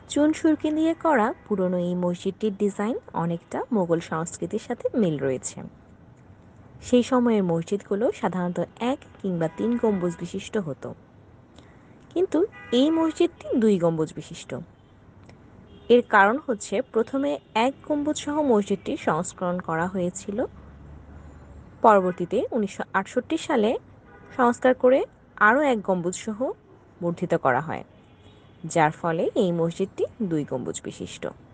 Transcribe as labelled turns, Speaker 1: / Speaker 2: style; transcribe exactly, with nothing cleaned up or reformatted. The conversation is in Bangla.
Speaker 1: চুন সুরকি দিয়ে করা পুরনো এই মসজিদটির ডিজাইন অনেকটা মোগল সংস্কৃতির সাথে মিল রয়েছে। সেই সময়ের মসজিদগুলো সাধারণত এক কিংবা তিন গম্বুজ বিশিষ্ট হতো, কিন্তু এই মসজিদটি দুই গম্বুজ বিশিষ্ট। এর কারণ হচ্ছে প্রথমে এক গম্বুজ সহ মসজিদটির সংস্করণ করা হয়েছিল, পরবর্তীতে উনিশশো আটষট্টি সালে সংস্কার করে আরও এক গম্বুজ সহ বর্ধিত করা হয়, যার ফলে এই মসজিদটি দুই গম্বুজ বিশিষ্ট।